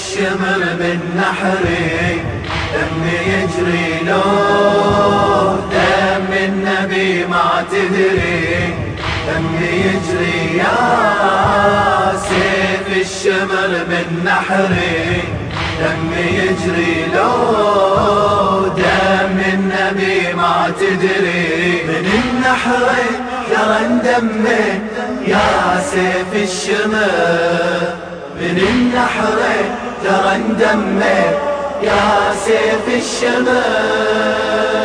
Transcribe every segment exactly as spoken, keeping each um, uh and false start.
الشمر من نحري دمي يجري لو دم النبي ما تدري دمي يجري يا سيف الشمر من نحري دمي يجري لو دم النبي ما تدري من النحر ترى دمي يا سيف الشمر من النحر ترى دمي يا سيف الشمر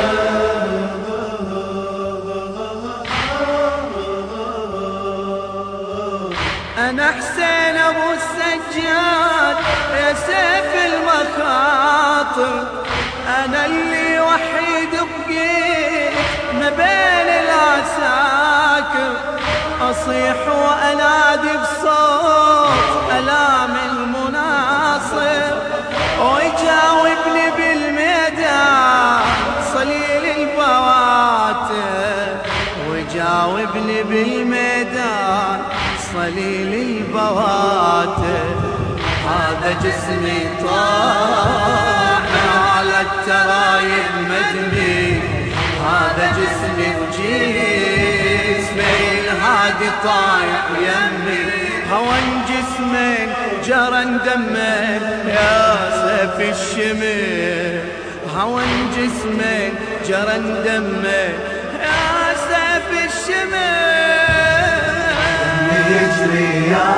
أنا حسين أبو السجاد يا سيف المخاطر أنا اللي وحيد بقيت ما بين العساكر أصيح وأنادي بصوت ألام المناصر ويجاوبني بالميدان صليل البواتر ويجاوبني بالميدان صليل البواتر هذا جسمي طاح على الترايب مدني هذا جسمي وجسمي الهادي طايح يمي هون جسمين جرن دمين يا سيف الشمر هون جسمين جرن دمين يا سيف الشمر يجري يا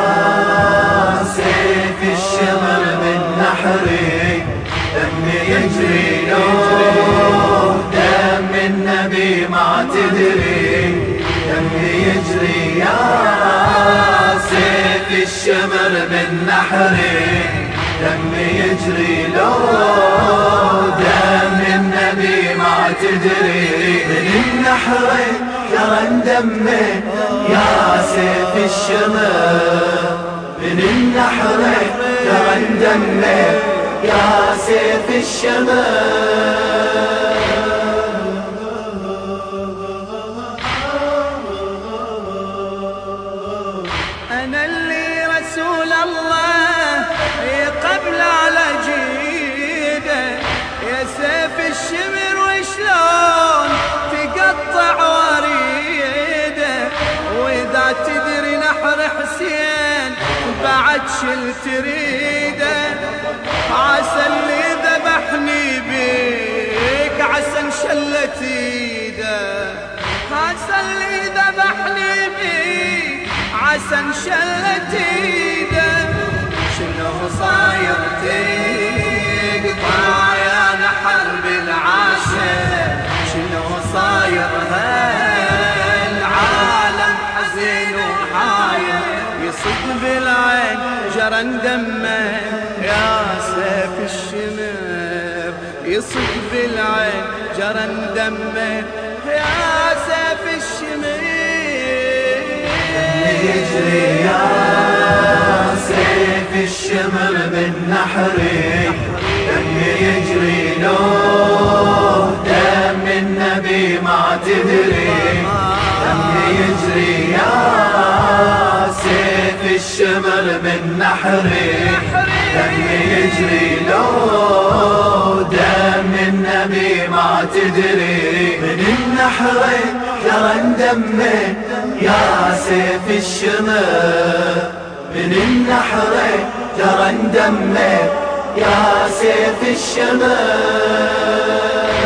سيف الشمر من نحري دمي يجري لو دم النبي ما تدري دمي يجري يا سيف الشمر من نحري دمي يجري لو دم النبي ما تدري من النحر ترى دمي يا سيف الشمر من النحر ترى دمي يا سيف الشمر أنا اللي رسول الله قبل على جيده يا سيف الشمر وشلون تقطع وريده وإذا تدري نحر حسين بعد شل تريده عسى اللي ذبحني بيك عسى انشلت ايده عسى اللي ذبحني بيك عسى انشلت ايده شنو صاير تقطع يا نحر بالعاشر شنو صاير هالعالم حزين وحاير يصد بالعين جرن دمه يا سيف الشمر يصد بالعين جرن دمه يا سيف الشمر يجري يا سيف الشمر من نحري دمي يجري لو دم النبي ما تدري دمي يجري يا سيف الشمر من نحري دمي يجري لو دم النبي ما تدري من النحر ترى دمي يا سيف الشمر من النحر ترى دمي يا سيف الشمر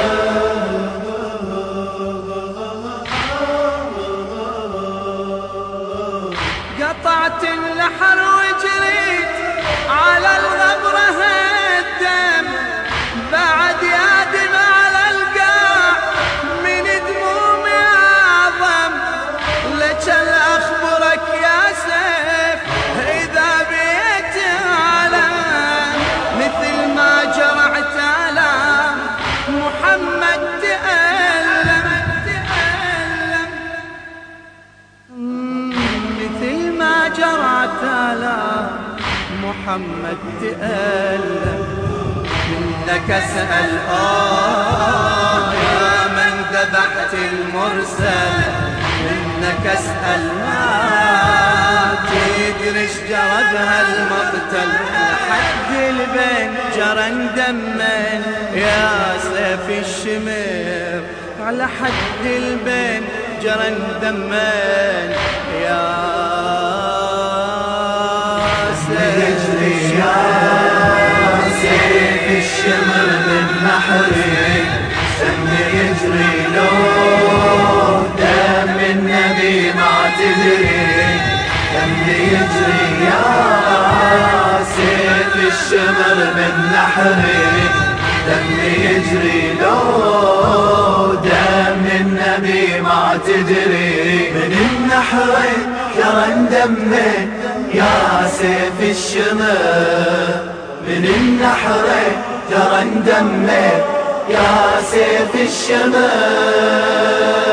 قطعت النحر وجريت على الغبرة الدم بعد يادم على القاع من دمومي أعظم لك أخبرك يا سيف إذا بيت علم مثل ما جرعت على محمد تألم مثل ما جرعت على محمد تألم منك أسأل آه يا من ذبحت المرسل منك أسأل ما تدري ايش جرى بهالمقتل حد البين جرى دمين يا سيف الشمر، على حد البين جرى دمين يا سيف الشمر من نحرك، دم يجري لو دم النبي ما تدري، دم يجري يا سيف الشمر من نحرك، دم يجري لو دم النبي ما تدري. من النحرك جرى دمك يا سيف الشمر، من النحرك جرى دمك يا سيف الشمر.